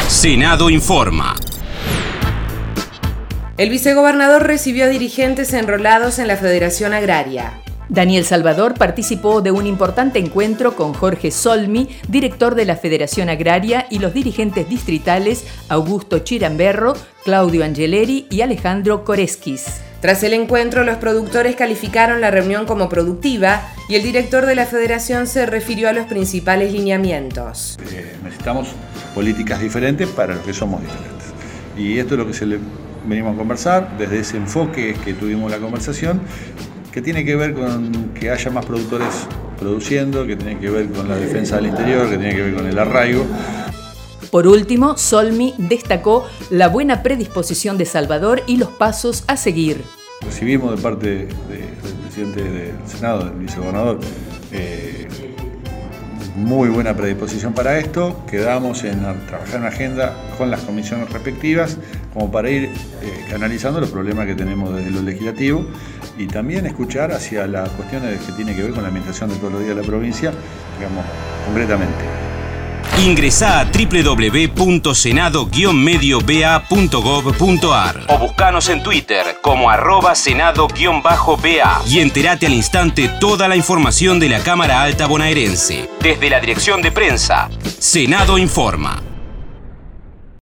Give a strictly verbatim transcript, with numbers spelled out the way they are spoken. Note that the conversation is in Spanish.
Senado informa. El vicegobernador recibió a dirigentes enrolados en la Federación Agraria. Daniel Salvador participó de un importante encuentro con Jorge Solmi, director de la Federación Agraria, y los dirigentes distritales Augusto Chiramberro, Claudio Angeleri y Alejandro Koreskis. Tras el encuentro, los productores calificaron la reunión como productiva y el director de la federación se refirió a los principales lineamientos. Eh, necesitamos políticas diferentes para los que somos diferentes. Y esto es lo que se le venimos a conversar, desde ese enfoque que tuvimos la conversación, que tiene que ver con que haya más productores produciendo, que tiene que ver con la defensa del interior, que tiene que ver con el arraigo. Por último, Solmi destacó la buena predisposición de Salvador y los pasos a seguir. Recibimos de parte de, del presidente del Senado, del vicegobernador, eh, muy buena predisposición para esto. Quedamos en trabajar en agenda con las comisiones respectivas como para ir eh, analizando los problemas que tenemos desde lo legislativo y también escuchar hacia las cuestiones que tienen que ver con la administración de todos los días de la provincia, digamos, concretamente. Ingresá a doble u doble u doble u punto senado guion medio b a punto gov punto a r o buscanos en Twitter como arroba senado-ba y entérate al instante toda la información de la Cámara Alta bonaerense. Desde la dirección de prensa, Senado Informa.